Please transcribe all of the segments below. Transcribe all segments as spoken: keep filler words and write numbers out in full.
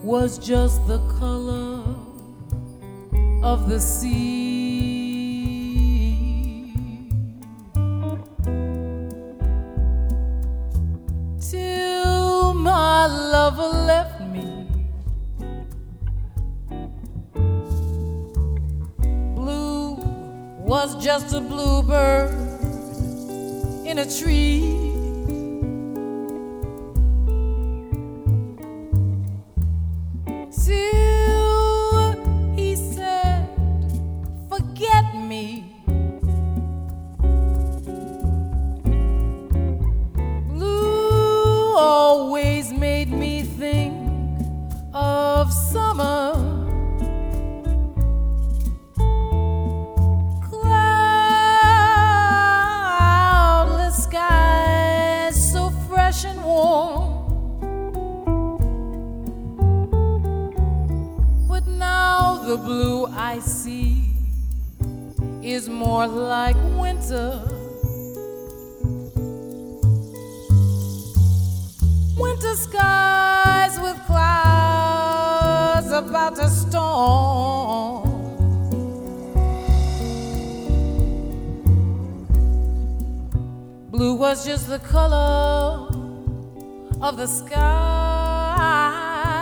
was just the color of the sea. Till my lover left me, blue was just a bluebird in a tree. Till he said, forget me. Blue always made me think of summer. Cloudless skies so fresh and warm. The blue I see is more like winter. Winter skies with clouds about to storm. Blue was just the color of the sky.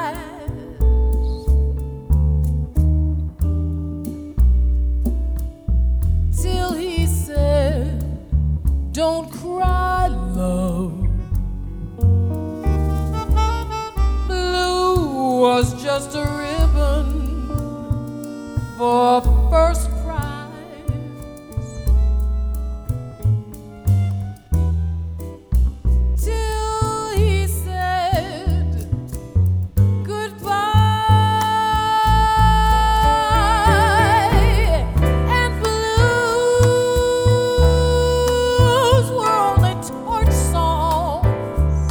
Don't cry, love. Blue was just a ribbon for first prize. Till he said goodbye, and blues were only torch songs,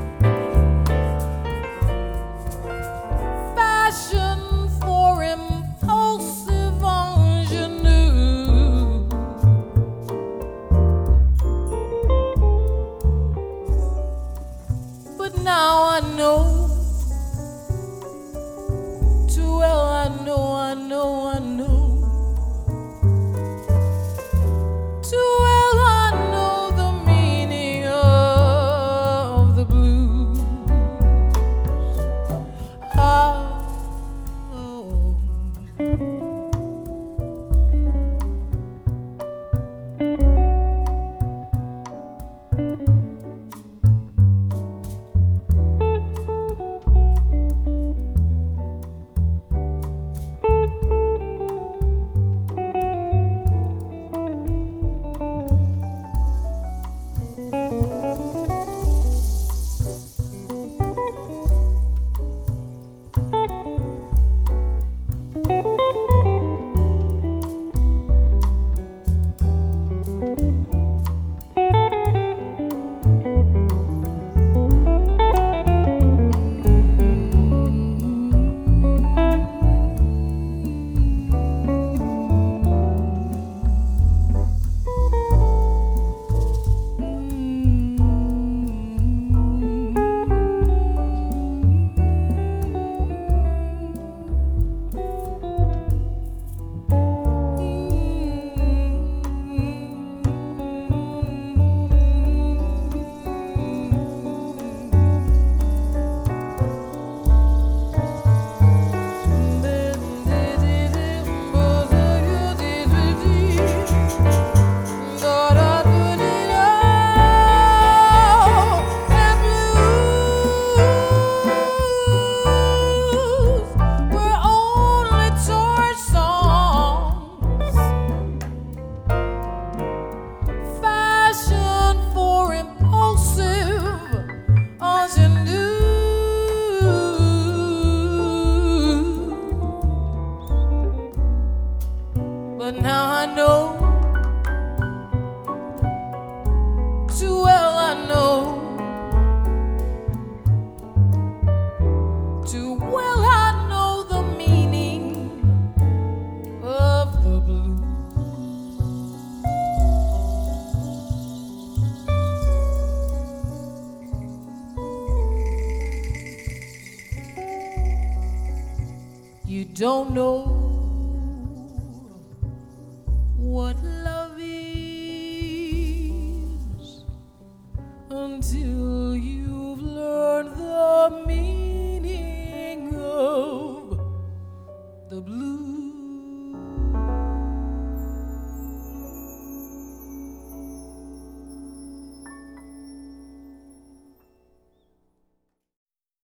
fashioned for impulsive ingenue. But now I know, too well I know, I know, I know, too well I know the meaning of the blues. Ah, oh. don't know